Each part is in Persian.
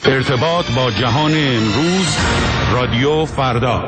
ارتباط با جهان امروز، رادیو فردا.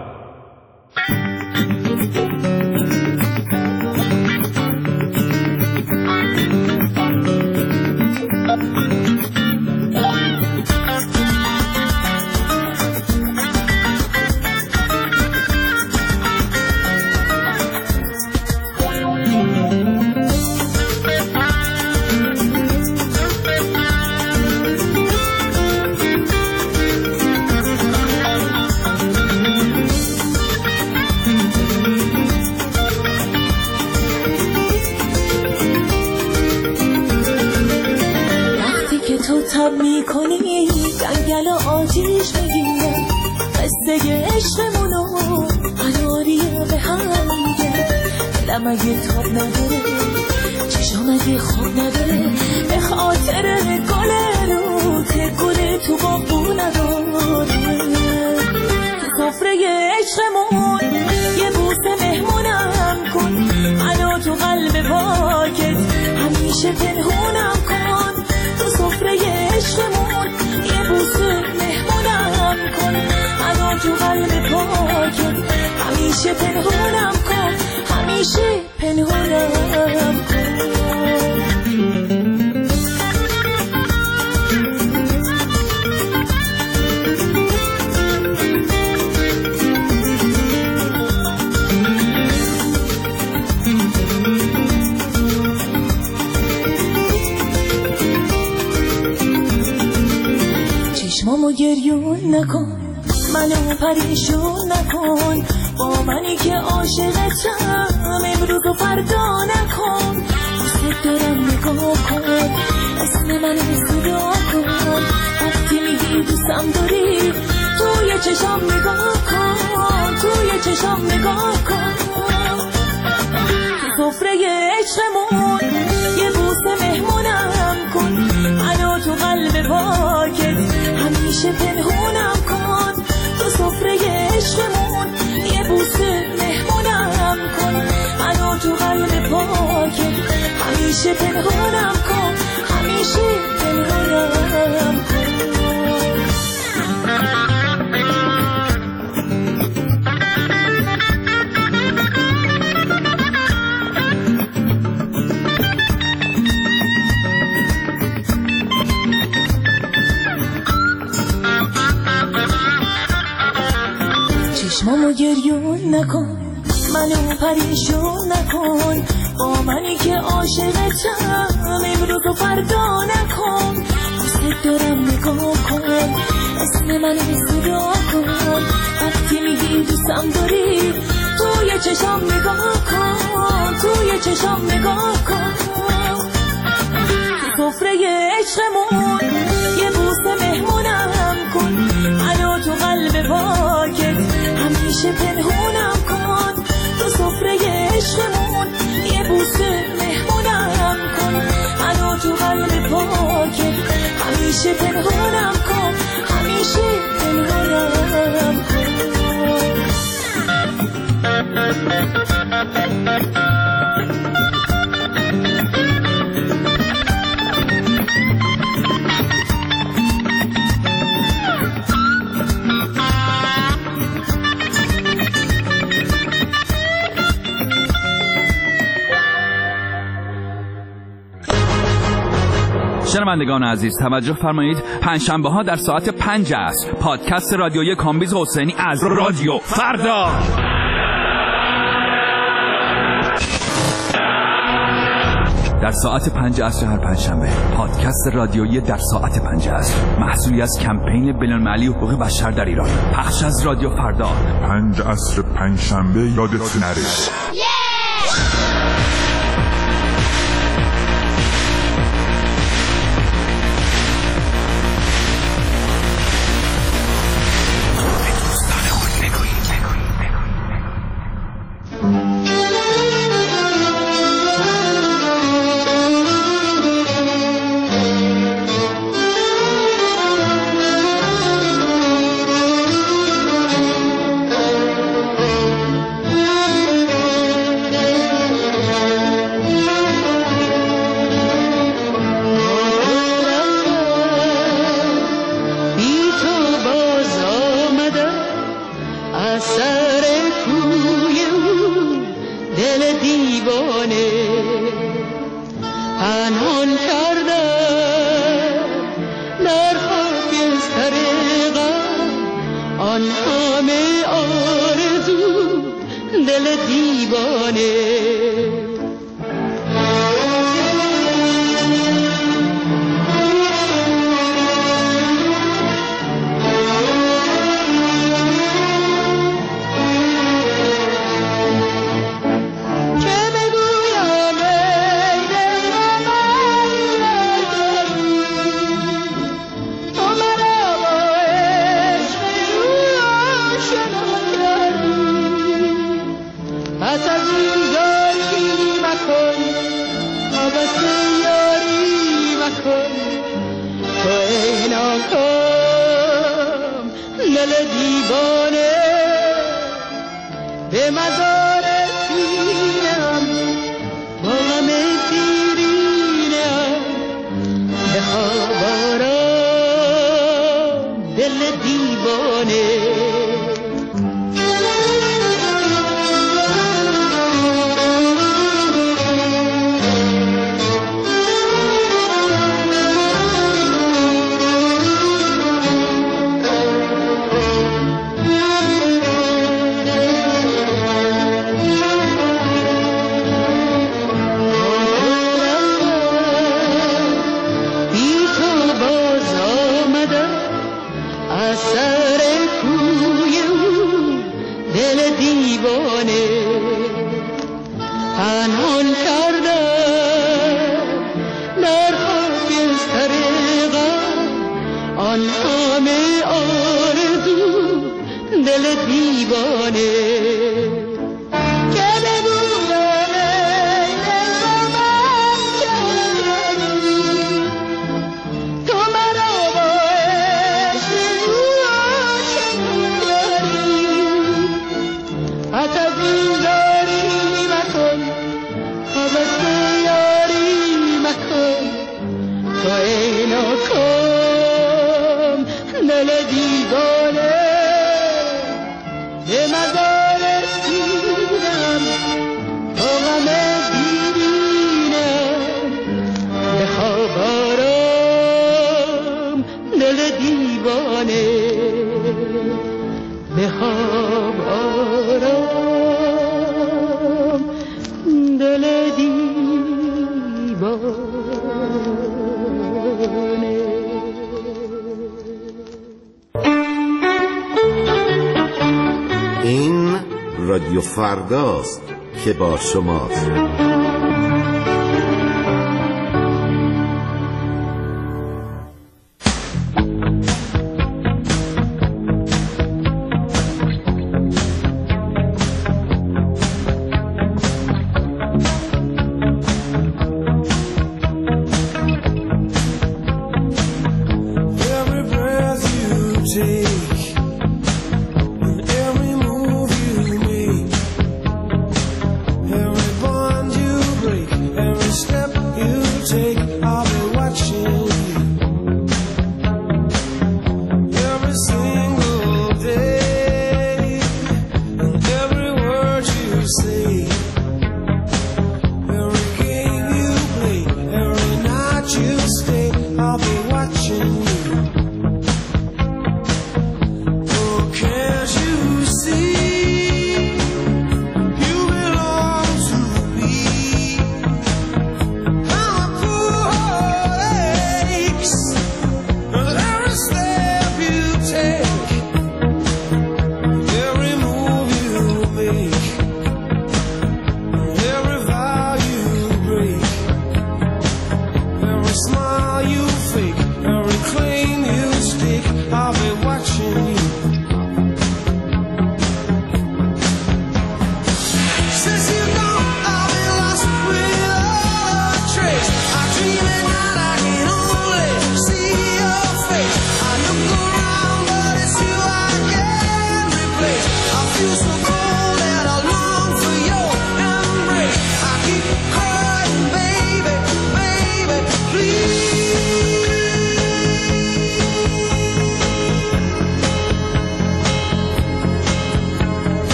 تب میکنی جنگل و آتیش میگیره، قصه عشقمونو قراری به هم میگه. دلم اگه تاب نداره، چشم اگه خواب نداره، به خاطر گل روت گل تو باغون نداره. تو سفره عشقمون یه بوسه مهمونم کن، منو تو قلب پاکت همیشه پنهونم کن. تو سفره عشقمون یه بوسه مهمونم کن، منو تو قلب پاکت همیشه پنهونم کن، همیشه پنهونم کن. چشمامو گریون نکن، منو پریشون نکن، با منی که عاشقتم امروز و فردا نکن. دوست دارم نگاه کن، اسم منو صدا کن، وقتی میگی دوستم داری توی چشام نگاه کن، توی چشام نگاه کن. سفره عشقمون یه بوسه مهمونم کن، منو تو قلب پاکت همیشه پنهونم کن. تو سفره عشقمون یه بوسه مهمونم کن، منو تو قلب پاکت همیشه پنهونم کن، همیشه پنهونم کن. چشمامو گریون نکن، منو پریشون نکن، با منی که عاشقتم امروز و فردا نکن. دوست دارم نگاه کن، اسم منو صدا کن، وقتی میگی دوستم داری توی چشام نگاه کن، توی چشام نگاه کن. سفره عشقمون یه بوسه مهمونم کن، منو تو قلب پاکت همیشه پنهونم کن. تو سفره عشقمون یه بوسه مهمونم کن، منو تو قلب پاکت همیشه پنهونم کن، همیشه پنهونم کن. شنوندگان عزیز توجه فرمایید، پنجشنبه ها در ساعت 5 عصر پادکست رادیویی کامبیز حسینی از رادیو فردا در ساعت 5 عصر هر پنجشنبه. پادکست رادیویی در ساعت 5 عصر محصولی از کمپین بین‌المللی حقوق بشر در ایران، پخش از رادیو فردا. 5 عصر پنجشنبه یادت نره. دیوانه به مزار سینم با غم دیرینم بخواب آرام دل دیوانه پنهان کردم در خاکستر غم آن همه آرزو دل دیوانه که بگویم ای دل با من کردی تو مرا با عشق او آشنا کردی حتی از این تو ای ناکام دل دیوانه به مزار سینم با غم دیرینم بخواب آرام دل دیوانه بخواب آرام دل دیوانه. این رادیو فرداست که با شماست. Every move you make, every bond you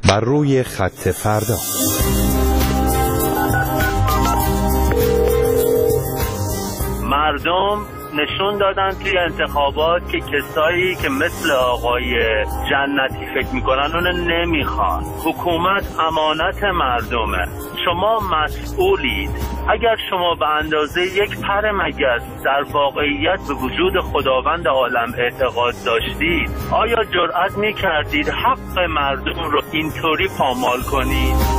بر روی خط فردا. مردم نشون دادن توی انتخابات که کسایی که مثل آقای جنتی فکر میکنن اونو نمیخوان. حکومت امانت مردمه، شما مسئولید. اگر شما به اندازه یک پر مگس در واقعیت به وجود خداوند عالم اعتقاد داشتید، آیا جرأت میکردید حق مردم رو اینطوری پامال کنید؟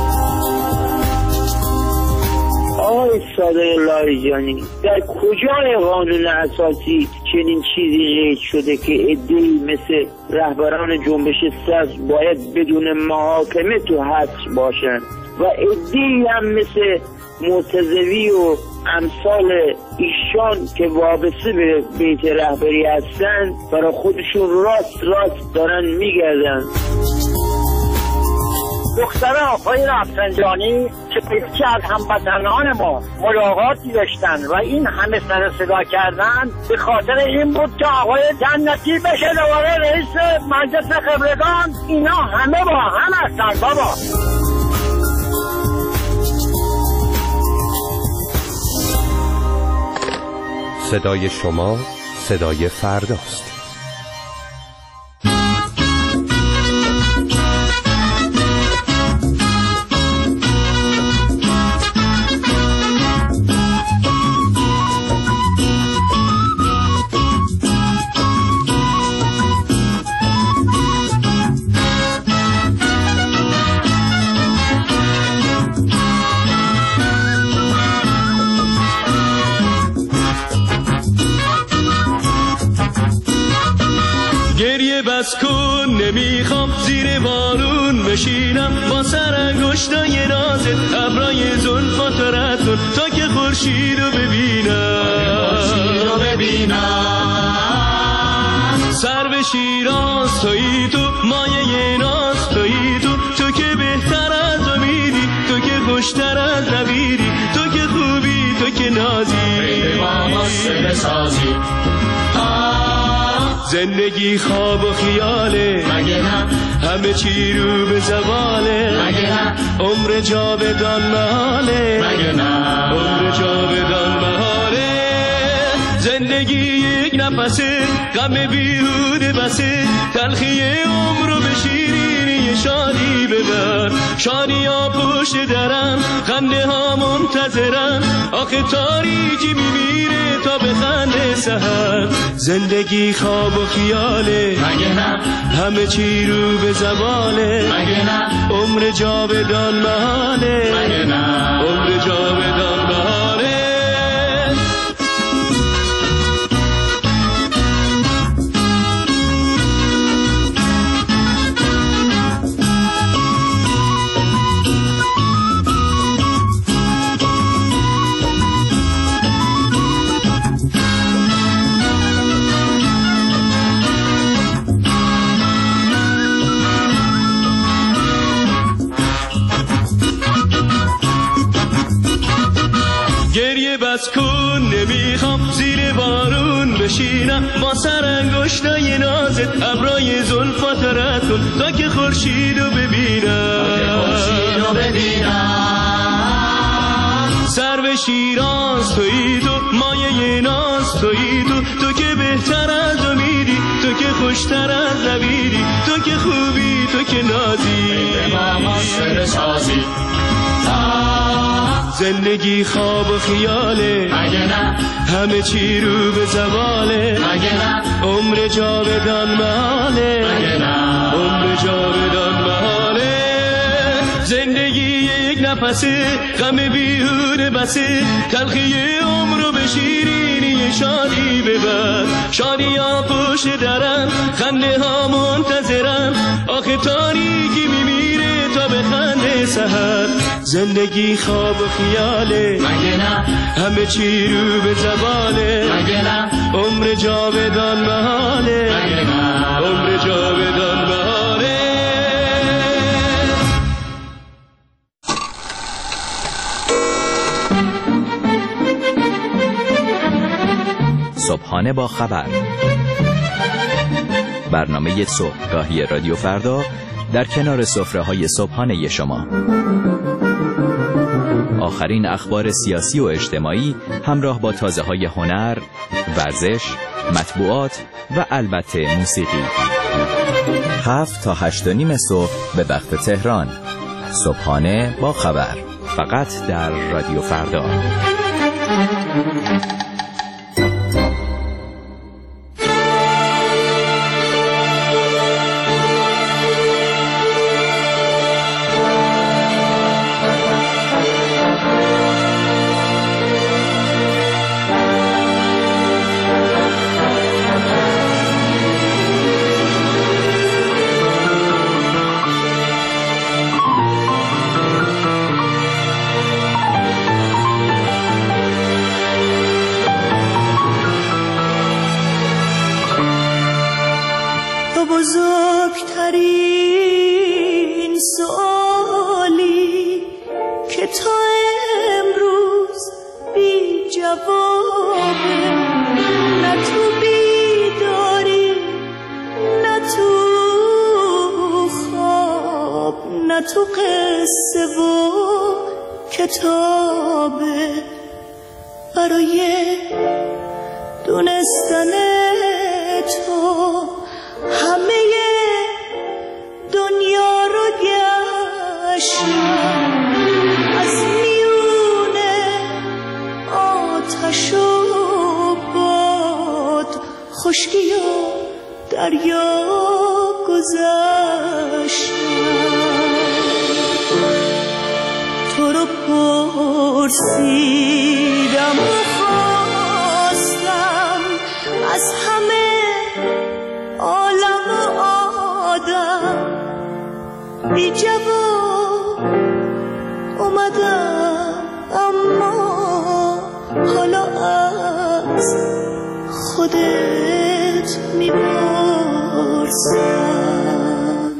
آقای صادق لاریجانی، در کجای قانون اساسی چنین چیزی قید شده که عده‌ای مثل رهبران جنبش سبز باید بدون محاکمه تو حبس باشن و عده‌ای هم مثل مرتضوی و امثال ایشان که وابسته به بیت رهبری هستن برای خودشون راست دارن میگردن؟ دختر آقای رفسنجانی که پیچه از هموطنان ما ملاقاتی داشتن و این همه سر صدا کردن به خاطر این بود که آقای جنتی بشه دوباره رئیس مجلس خبرگان. اینا همه با هم هستن بابا. صدای شما صدای فرداست. بس کن نمیخوام زیر بارون بشینم با سر انگشتای نازت ابرای زلفات رد کن تا که خورشید رو ببینم سر به شیراز تویی تو مایه ناز تویی تو که بهتر از امیدی تو که خوشتر از نویدی تو که خوبی تو که نازی بسازی زندگی خواب و خیاله مگه نه همه چی رو به زواله مگه نه عمر جاودان محاله مگه نه عمر جاودان محاله زندگی یک نفسه غم بیهوده بسه تلخی عمر رو به شیرینی شادی ببر شادی ها پشت درم خنده ها منتظرم آخه تاریکی میمیره تا به خنده سحر زندگی خواب و خیاله مگه نه همه چی رو به زواله مگه نه عمر جاودان محاله مگه نه عمر جاودان محاله بس کن نمیخوام زیر بارون بشینم با سر انگشتای نازت ابرای زلفات رد کن تا که خورشید رو ببینم سر به شیراز تویی تو مایه ناز تویی تو که بهتر از امیدی تو که خوشتر از نویدی تو که خوبی تو که نازی زندگی خواب و خیاله مگه نه همه چی رو به زواله مگه نه عمر جاودان محاله مگه نه عمر جاودان محاله زندگی یک نفسه غم بیهوده بسه تلخی عمر رو به شیرینی شادی ببر شادی ها پشت درم خنده ها منتظرم آخه تاریکی میمیره تا به خنده سحر زندگی خواب و خیاله مگه نه همه چی رو به زواله مگه نه عمر جاودان محاله مگه نه عمر جاودان محاله صبحانه با خبر، برنامه صبحگاهی رادیو فردا در کنار سفره‌های صبحانه شما. آخرین اخبار سیاسی و اجتماعی همراه با تازه‌های هنر، ورزش، مطبوعات و البته موسیقی. 7 تا 8:30 صبح به وقت تهران. صبحانه با خبر، فقط در رادیو فردا. بزرگترین سوالی که تا امروز بی جوابه، نه تو بیداری نه تو خواب نه تو قصه و کتابه. برای دونستن تو همه دنیا رو گشتم، از میونه آتش و باد، خشکی و دریا گذشتم. تو رو پرسیدم و خواستم از همه عالم و آدم، بی جواب اومدم، اما حالا از خودت میپرسم.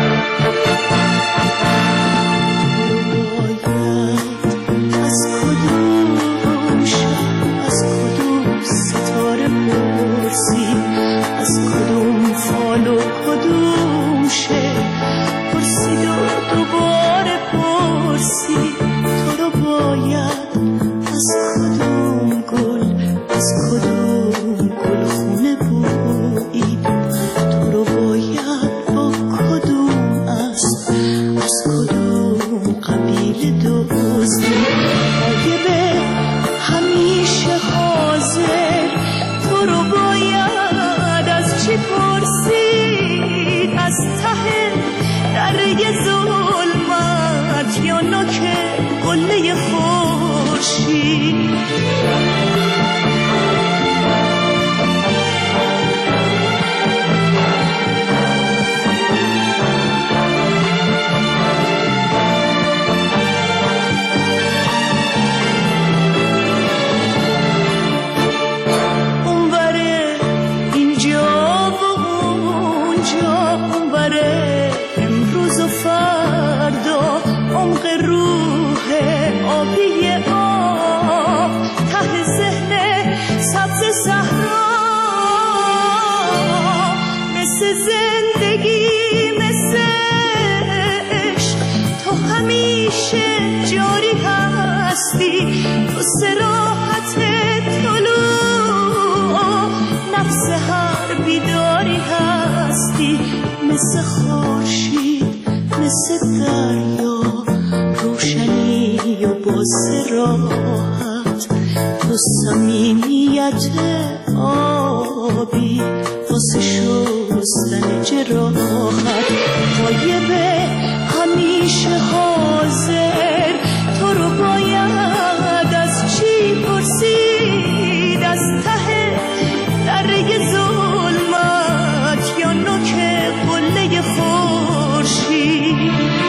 از کدوم شب، از کدوم ستاره پرسی، از کدوم فال و کدوم شعر پرسید و دوباره پرسی. تو رو باید از کدوم گل، از کدوم گلخونه بویید. تو رو باید با کدوم اسب، از کدوم قبیله دزدید. غایبه همیشه حاضر، تو رو باید از چی پرسید؟ از ته دره ظلمت یا نوک قله خورشید؟ عمق روح آبی آب، ته ذهن سبز صحرا، مثل زندگی مثل عشق تو همیشه جاری هستی. تو صراحت طلوع نفس هر بیداری هستی، مثل خورشید مثل دریا، روشنی و باسراحت. تو صمیمیت آبی واسه شستن جراحت. غایبه همیشه حاضر، تو رو باید از چی پرسید؟ از ته دره ظلمت یا نوک قله خورشید؟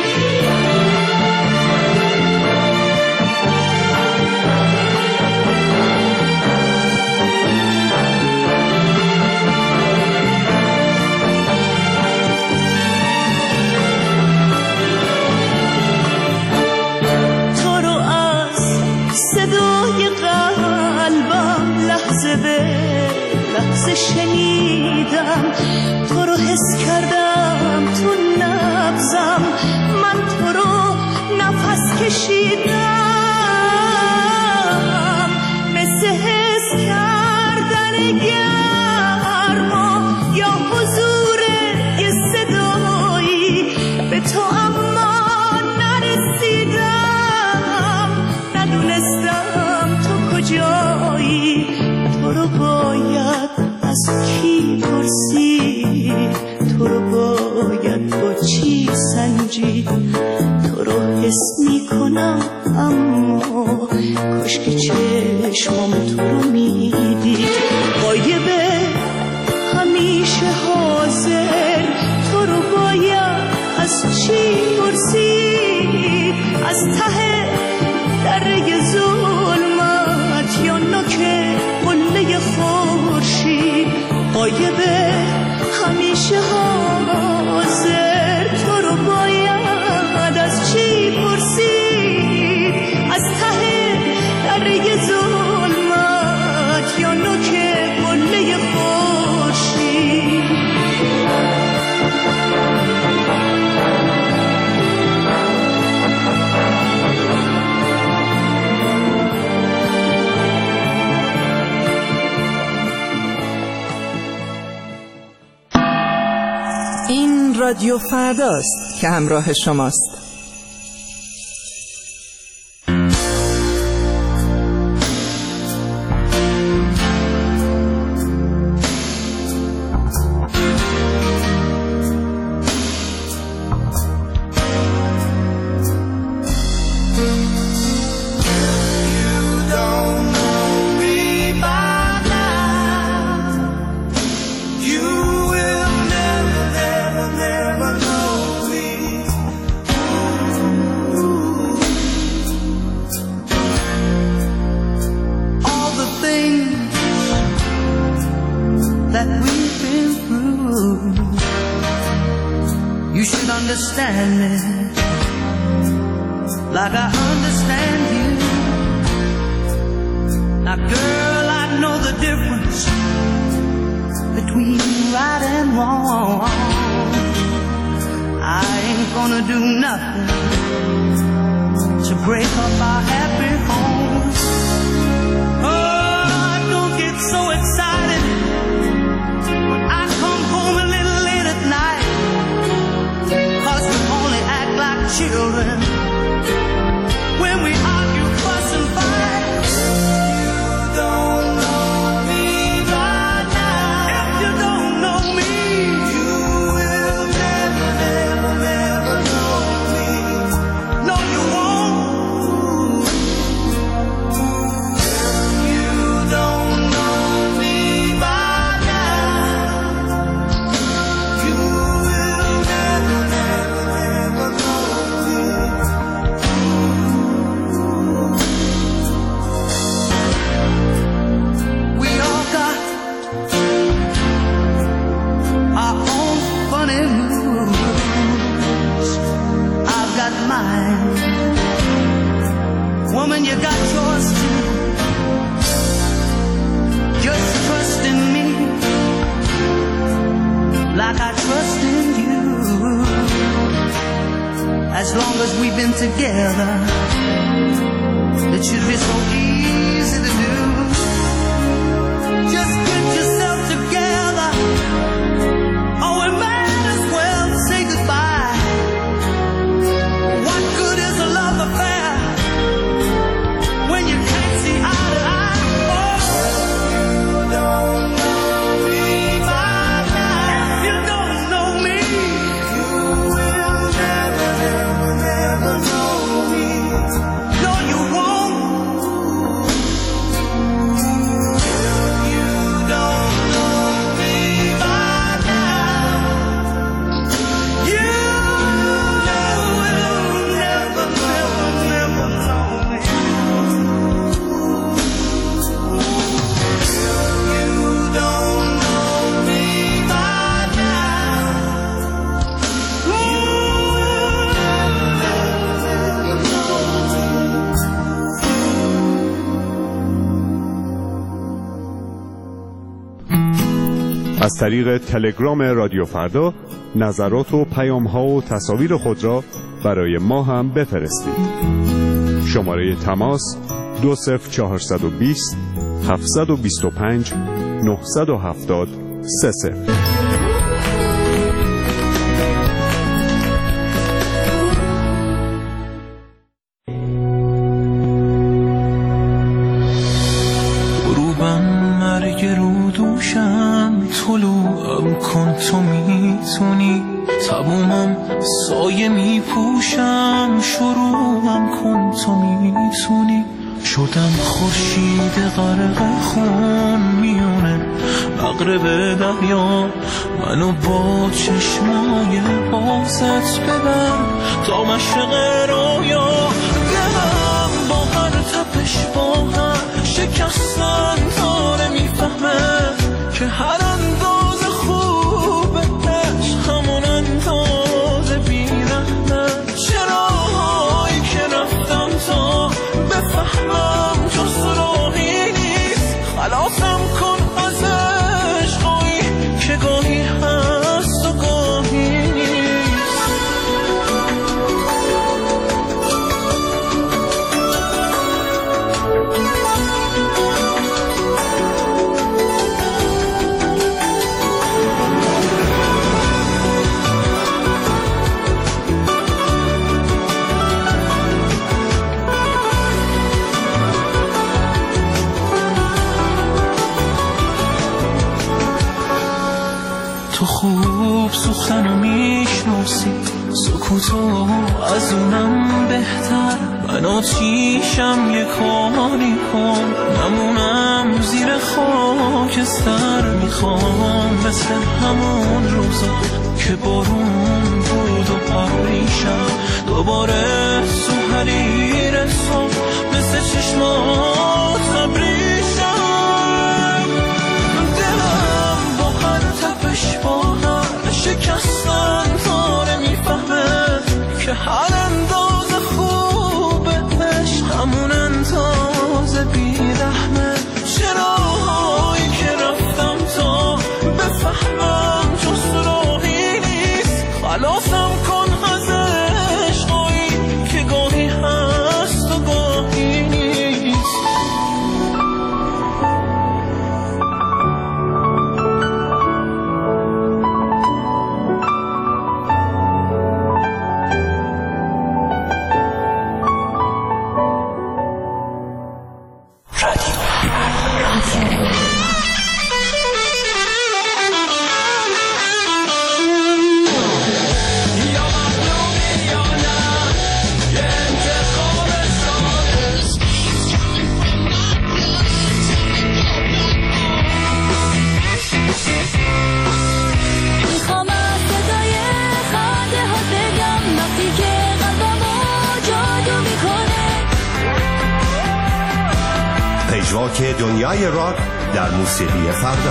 لحظه شنیدم، تو رو حس کردم تو نبض کی پرسید تو رو باید با چی سنجید؟ تو رو حس میکنم اما کاش که چشمام تو رو میدید. غایبه همیشه حاضر، تو رو باید از چی پرسید؟ از ته دره ظلمت یا نوک قله خورشید؟ غایبه همیشه حاضر، تو رو باید از چی پرسید؟ از ته دره ظلمت یا نوک قله خورشید؟ این رادیو فرداست که همراه شماست. Understand me like I understand you. Now girl, I know the difference between right and wrong. I ain't gonna do nothing to break up our happy home. Oh, don't get so excited when I come home a little late at night, 'cause we only act like children when we argue, fuss and fight. You don't know me right now. If you don't know me, you will never, never, never know me. No, you won't. If you don't know me right now, you will never, never, never know me. We all got our own funny moves. I've got mine. Woman, you got yours too. Just trust in me like I trust in you. As long as we've been together, it should be so easy to do. Just get yourself together, or we might as well say goodbye. What good is a love affair when you can't see eye to eye? Oh, you don't know me by now. If you don't know me, you will never, never, never know me. No, you won't. If you don't know me by now, you will never, never, never know me. If you don't know me by now, you will never, never know me. از طریق تلگرام رادیو فردا نظرات و پیام‌ها و تصاویر خود را برای ما هم بفرستید. شماره تماس 20420 725 970 30. غروبم مرگ رو دوشم تو میتونی، تمومم سایه میپوشم، شروعم کن تو میتونی. شدم خورشید غرق خون میونه مغرب دریا، منو با چشمای بازت ببر تا مشرق رویا. دلم با هر تپش با هر شکستن داره میفهمه که هر انداز خوبه عشق همون انداز بیرحمه. چرایی که رفتم تا بفهمم جز راهی نیست، خلاصم کن از عشقایی که گاهی هست و گاهی نیست. تو خوب سخنو میشناسی، سکوتو از اونم بهتر. من آتیشم یه کاری کن، نمونم زیر خاکستر. میخوام مثل همون روزا که بارون بود و پریشم دوباره تو حریر صبح مثل چشمات ابریشم. دلم با هر تپش با هر شکستن داره میفهمه که هر انداز خوبه عشق همون انداز بیرحمه. چرایی که رفتم تا بفهمم جز راهی نیست، خلاصم کن از عشقایی که گاهی هست و گاهی نیست. پژواک دنیای راک در موسیقی فردا.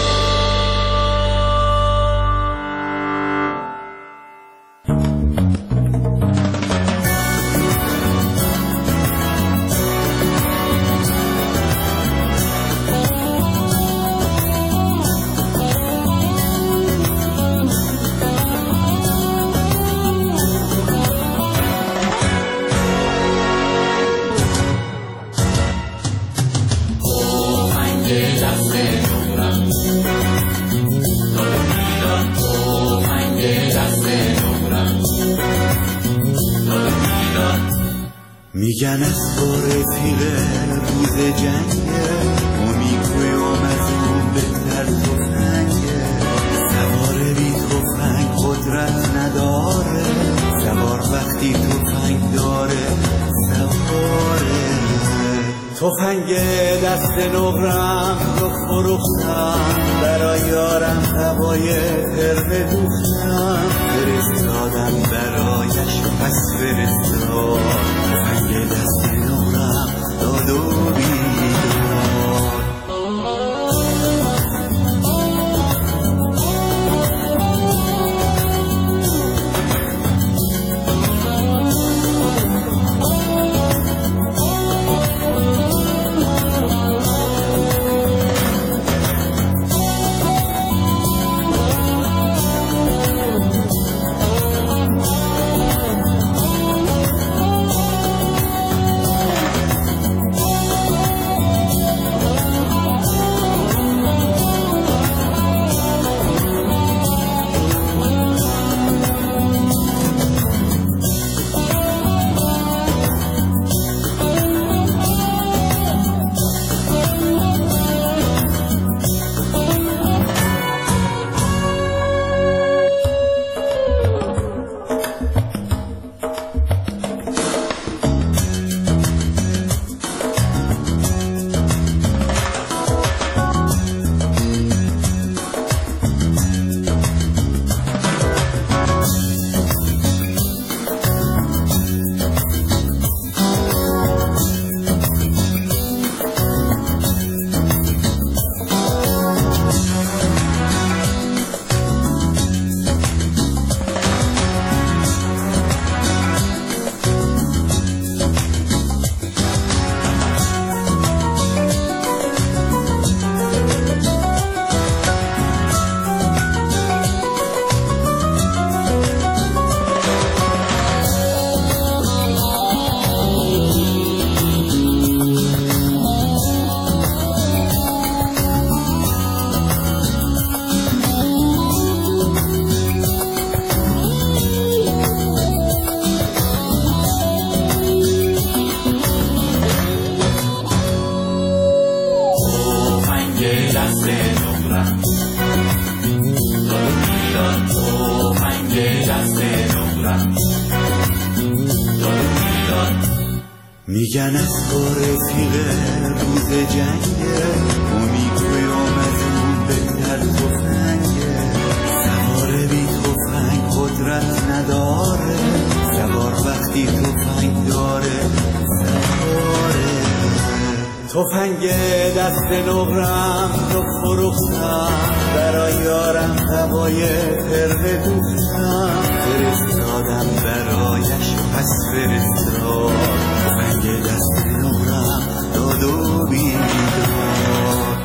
میگن از تو رفیقه روز جنگه، امیدوی آمدون بهتر تفنگه. سوار بی تفنگ قدرت نداره، سوار وقتی تفنگ داره سواره. تفنگ دست نقرم رو فروختم، برای یارم هوای قرمه دوختم. فرستادم برایش پس فرستاد، تفنگ دست نقرم داد و بیداد. میگن از با رفیق روز جنگه امیدوی آمدون بهتر تفنگه سوار بی تفنگ قدرت نداره سوار وقتی تفنگ داره سواره تفنگ دست نقرم رو فروختم برای یارم هوای ترق دوستم فرستادم برایش پس فرستاد تفنگ دست نقرم داد و بیداد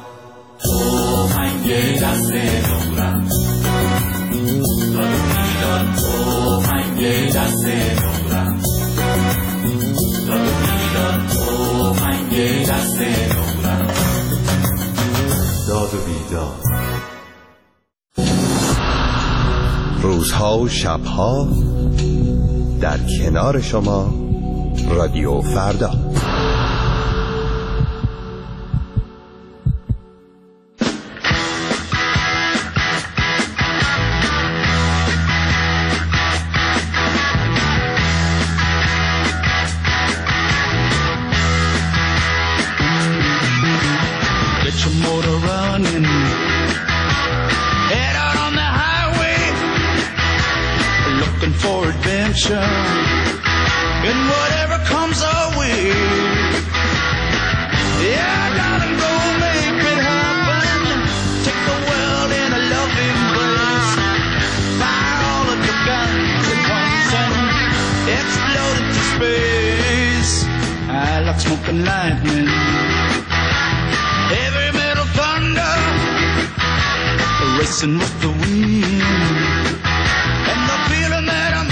تفنگ دست نقرم داد و بیداد تفنگ دست نقرم داد و بیداد تفنگ دست نقرم داد و بیداد روزها و شبها در کنار شما رادیو فردا. And whatever comes our way, yeah, darling, go make it happen. Take the world in a loving embrace. Fire all of your guns at once and explode into space. I like smoke and lightning, heavy metal thunder, racing with the wind, and the feeling that I'm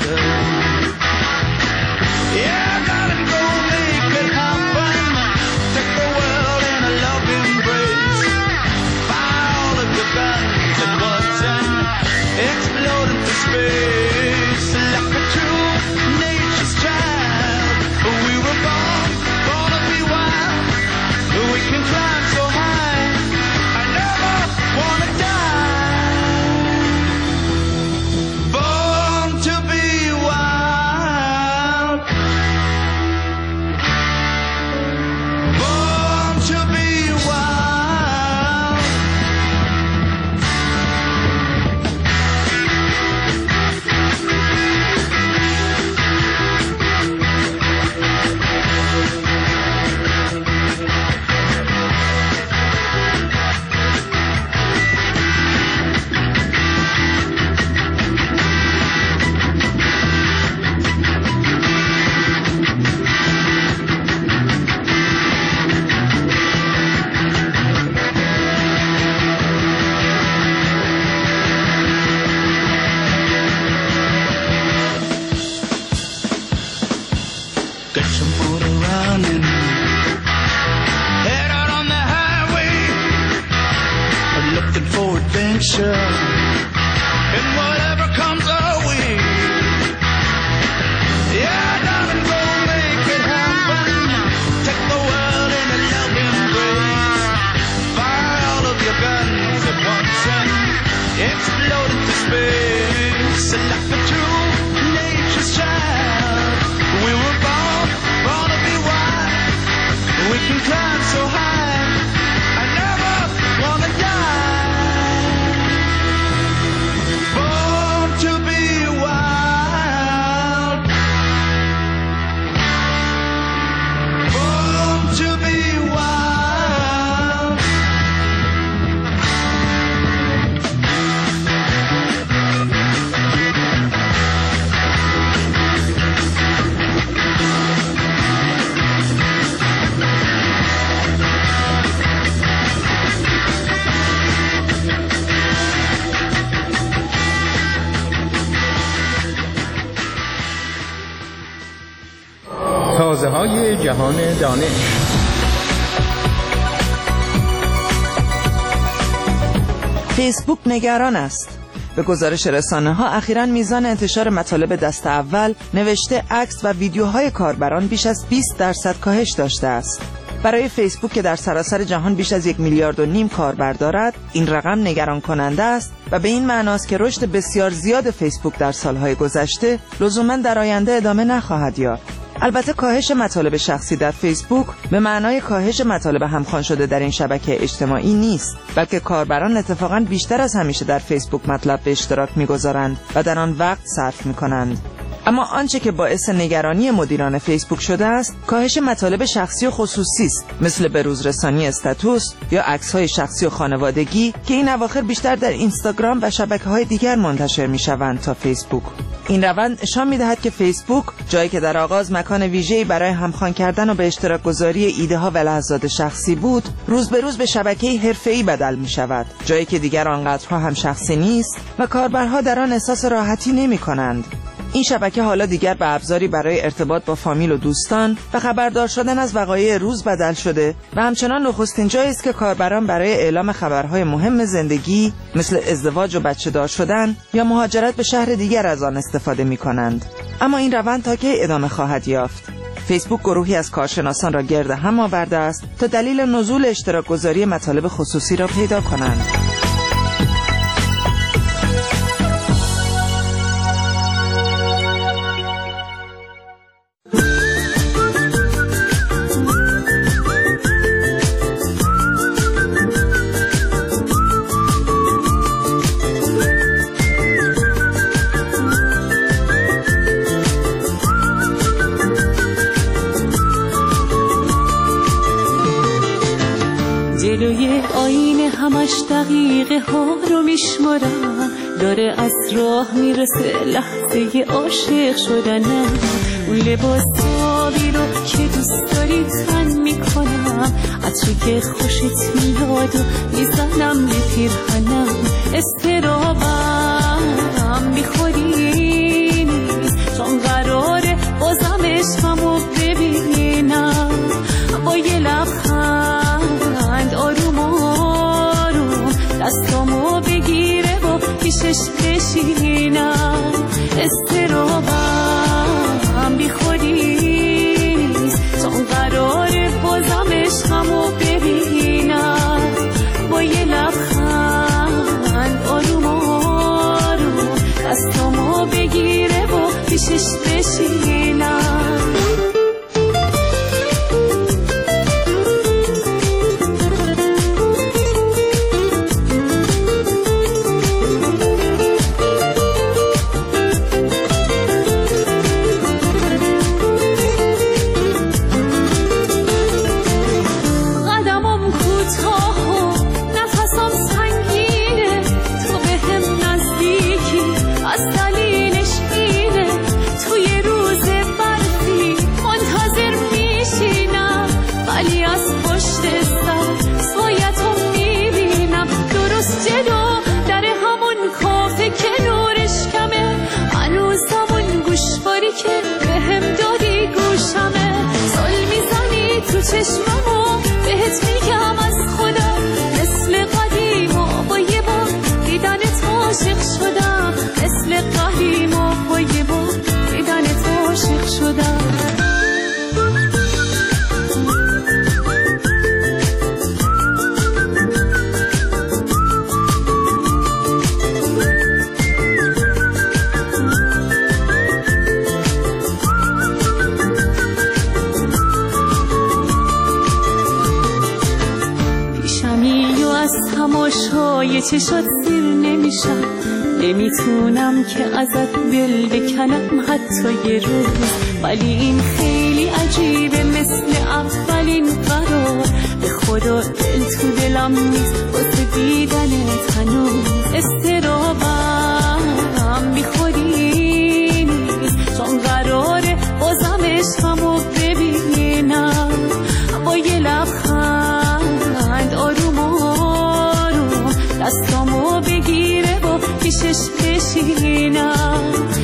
yeah, darling, go make it happen. Take the world in a loving embrace. Fire all of your guns at once and explode into space. Like a true nature's child, we were born to be wild. We can climb so high, I never wanna die. Born to be wild. To be wild. Get your motor running, head out on the highway, looking for adventure, and whatever comes our way. Yeah, darling, go make it happen. Take the world in a loving embrace. Fire all of your guns at once and explode into space. Like a true nature's child, we were born to be wild. We can climb so high, I never wanna die. Born to be wild. Born to be wild. تازه‌های جهان دانش. فیسبوک نگران است. به گزارش رسانه‌ها اخیراً میزان انتشار مطالب دست اول، نوشته، عکس و ویدیوهای کاربران بیش از 20% کاهش داشته است. برای فیسبوک که در سراسر جهان بیش از 1.5 میلیارد کاربر دارد، این رقم نگران کننده است و به این معناست که رشد بسیار زیاد فیسبوک در سالهای گذشته لزوماً در آینده ادامه نخواهد یافت. البته کاهش مطالب شخصی در فیسبوک به معنای کاهش مطالب همخوان شده در این شبکه اجتماعی نیست، بلکه کاربران اتفاقاً بیشتر از همیشه در فیسبوک مطلب به اشتراک می‌گذارند و در آن وقت صرف می‌کنند. اما آنچه که باعث نگرانی مدیران فیسبوک شده است کاهش مطالب شخصی و خصوصی است، مثل بروزرسانی استاتوس یا عکس‌های شخصی و خانوادگی که این اواخر بیشتر در اینستاگرام و شبکه‌های دیگر منتشر می‌شوند تا فیسبوک. این روند نشان می‌دهد که فیسبوک، جایی که در آغاز مکان ویژه‌ای برای همخوان کردن و به اشتراک گذاری ایده‌ها و لحظات شخصی بود، روز به روز به شبکه‌ای حرفه‌ای بدل می‌شود، جایی که دیگر آنقدرها هم شخصی نیست و کاربرها در آن احساس راحتی نمی‌کنند. این شبکه حالا دیگر به ابزاری برای ارتباط با فامیل و دوستان و خبردار شدن از وقایع روز بدل شده و همچنان نخستین جایی است که کاربران برای اعلام خبرهای مهم زندگی مثل ازدواج و بچه‌دار شدن یا مهاجرت به شهر دیگر از آن استفاده می‌کنند. اما این روند تا کی ادامه خواهد یافت؟ فیسبوک گروهی از کارشناسان را گرد هم آورده است تا دلیل نزول اشتراک گذاری مطالب خصوصی را پیدا کنند. جلوی آینه همش دقیقه ها رو میشمارم، داره از راه میرسه لحظه عاشق شدنم. اون لباس آبی رو که دوست داری تن میکنم، عطری که خوشت میاد و میزنم به پیرهنم. استرابم بیخودی نیست چون قراره بازم عشقمو ببینم. با یه لبخند آروم آروم دستامو بگیره و پیشش بشینم. استرابم بی خودی نیست چون قراره بازم عشقمو ببینم. با یه لبخند آروم آروم دستامو بگیره و پیشش بشینم. چشممو بهت میگم از خدا مثل قدیم و با یه بار دیدنت عاشق شدم. مثل قدیم و با یه بار دیدنت عاشق شدم. تماشای چشات سیر نمیشم، نمیتونم که ازت دل بکنم حتی یه روز. ولی این خیلی عجیبه مثل اولین قرار، به خدا دل تو دلم نیست واسه دیدنت هنوز. استرابم بی خودی نیست چون قراره بازم عشقمو ببینم. با یه لبخند آروم آروم دستامو بگیره و پیشش بشینم.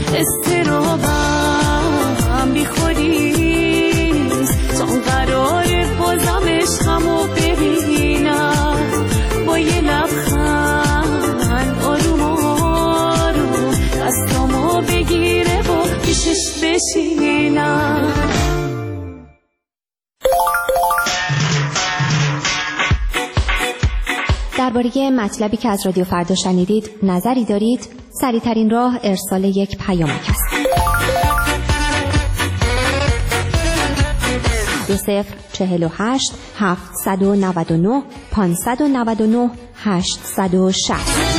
استرابم بی خودی نیست چون قراره بازم عشقمو ببینم. با یه لبخند آروم آروم دستامو بگیره و پیشش بشینم. درباره مطلبی که از رادیو فردا شنیدید نظری دارید؟ سریع‌ترین راه ارسال یک پیامک است. 48 799 599 860.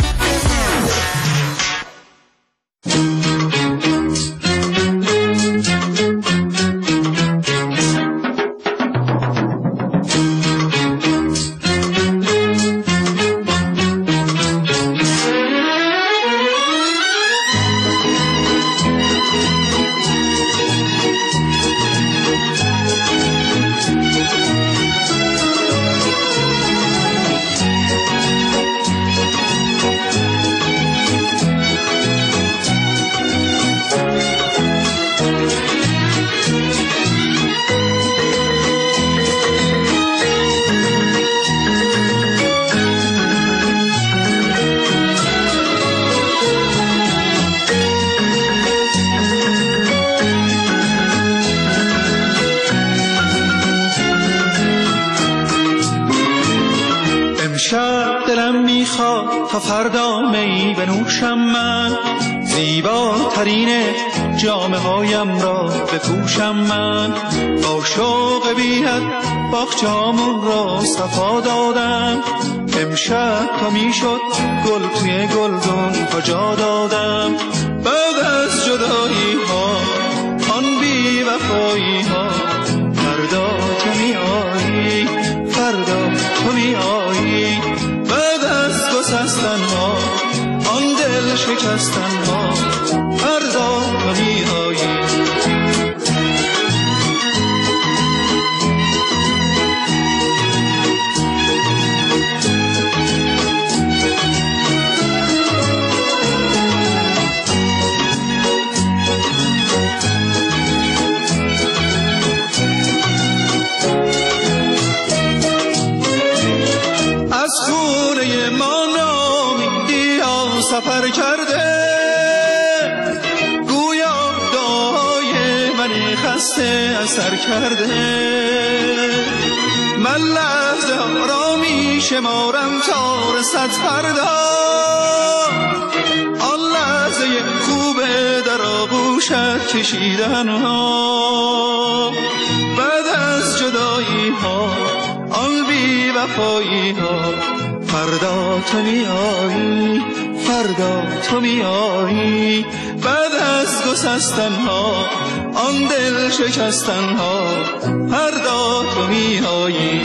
دلم میخواد تا فردا می بنوشم من، زیباترین جامه هایم را بپوشم من. با شوق بی‌حد باغچه‌هامون را صفا دادم، امشب تا میشد گل توی گلدون تا جا دادم. بعد از جدایی ها آن بی وفایی ها، فردا تو میایی، فردا تو میایی. بعد از گسستن ها آن دل شکستن ها، فردا تو میایی. سفر کرده گویا دعای من خسته اثر کرده. من لحظه ها را می شمارم تا رسد فردا، آن لحظه خوبه در آغوشت کشیدن ها. بعد از جدایی ها آن بی وفایی ها، فردا تو میایی، فردا تو میایی. بعد از گسستن ها آن دل شکستن ها، فردا تو میایی.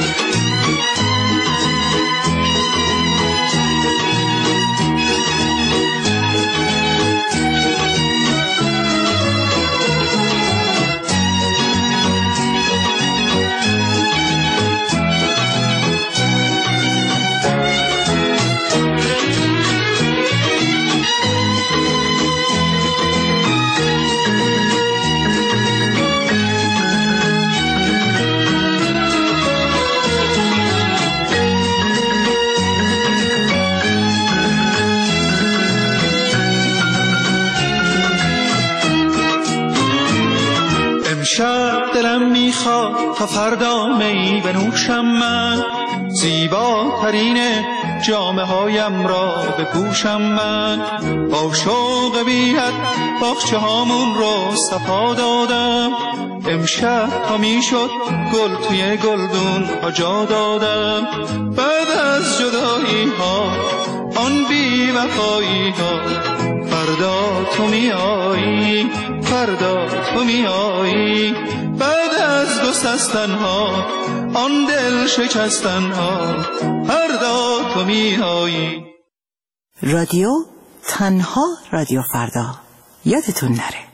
امشب دلم میخواد تا فردا می بنوشم من، زیباترین جامه هایم را بپوشم من. با شوق بی‌حد باغچه هامون را صفا دادم، امشب تا میشد گل توی گلدون ها جا دادم. بعد از جدایی ها آن بی وفایی ها، فردا تو میایی، فردا تو میایی. بعد از گسستن ها آن دل شکستن ها، فردا تو میایی. رادیو تنها رادیو فردا، یادتون نره.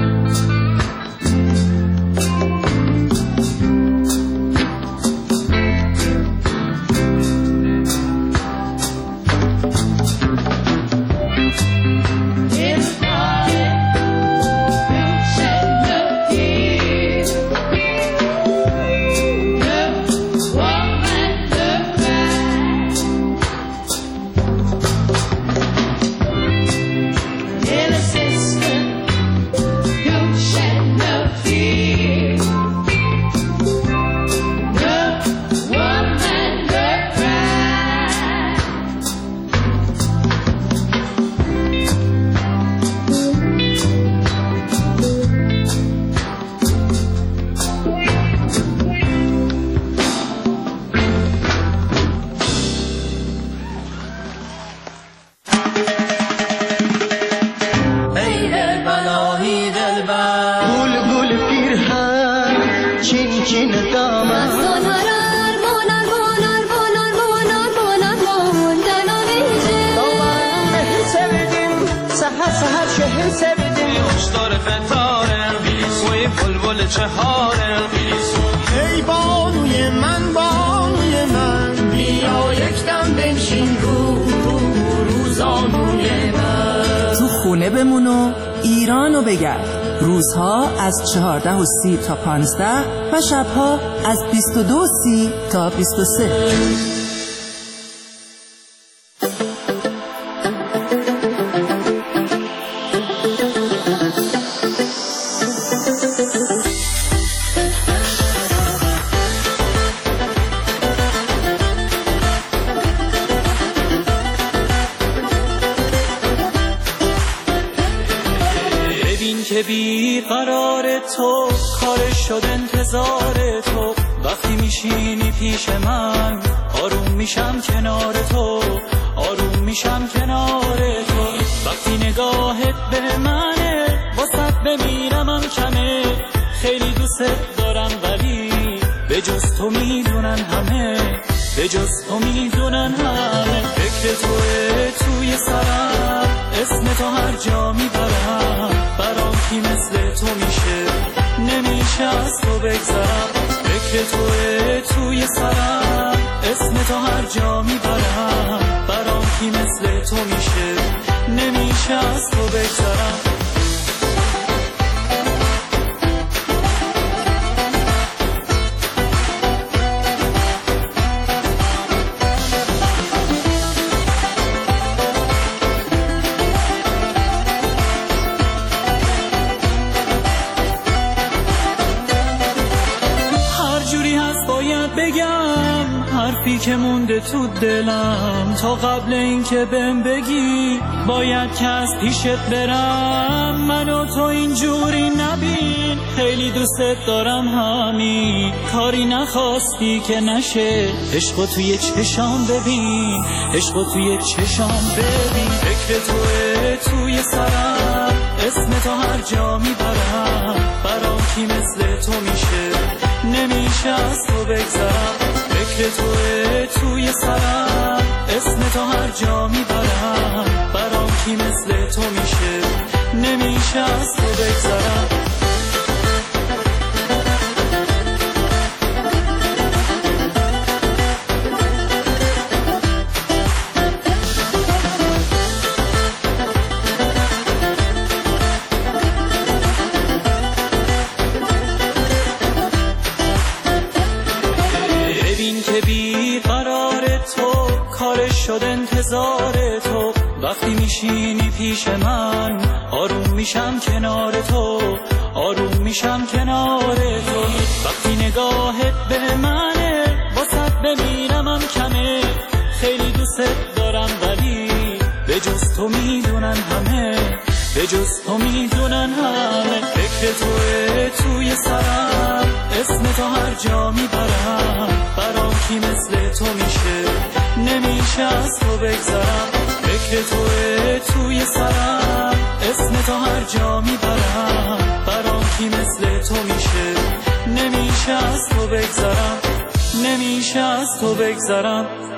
ای بانوی من بیا یک دم بنشین روزانوی من. تو خونه بمون و ایرانو بگرد. روزها از 14:30 تا 15 و شبها از 22:30 تا 23. که بی قرار تو کار شد انتظار تو. وقتی میشینی پیش من آروم میشم کنار تو، آروم میشم کنار تو. وقتی نگاهت به منه واسط بمیرمم کمه. خیلی دوست دارم ولی به جز تو میدونن همه، به جز تو میدونن همه. فکر توه توی سرم، اسم تو هر جا میبرم. برام کی مثل تو میشه، نمیشه از تو بگذرم. فکر توه توی سرم، اسم تو هر جا میبرم. برام کی مثل تو میشه، نمیشه از تو بگذرم. بگم حرفی که مونده تو دلم، تا قبل این که بهم بگی باید که از پیشت برم. منو تو اینجوری نبین، خیلی دوستت دارم همین. کاری نخواستی که نشه، عشقو توی چشام ببین، عشقو توی چشام ببین. فکر توه توی سرم، اسم تو هر جا میبرم. برام کی مثل تو میشه، نمیشه از تو بگذرم. فکر توه توی سرم، اسم تو هر جا میبرم. برام کی مثل تو میشه، نمیشه از تو بگذرم. شد انتظار تو. وقتی میشینی پیش من آروم میشم کنار تو، آروم میشم کنار تو. وقتی نگاهت به منه واسط بمیرمم کمه. خیلی دوستت دارم ولی به جز تو میدونن همه، به جز تو میدونن همه. فکر توه توی سرم، اسم تو هر جا میبرم. برام کی مثل تو میشه، نمیشه از تو بگذرم. فکر توه توی سرم، اسم تو هر جا میبرم. برام کی مثل تو میشه، نمیشه از تو بگذرم، نمیشه از تو بگذرم.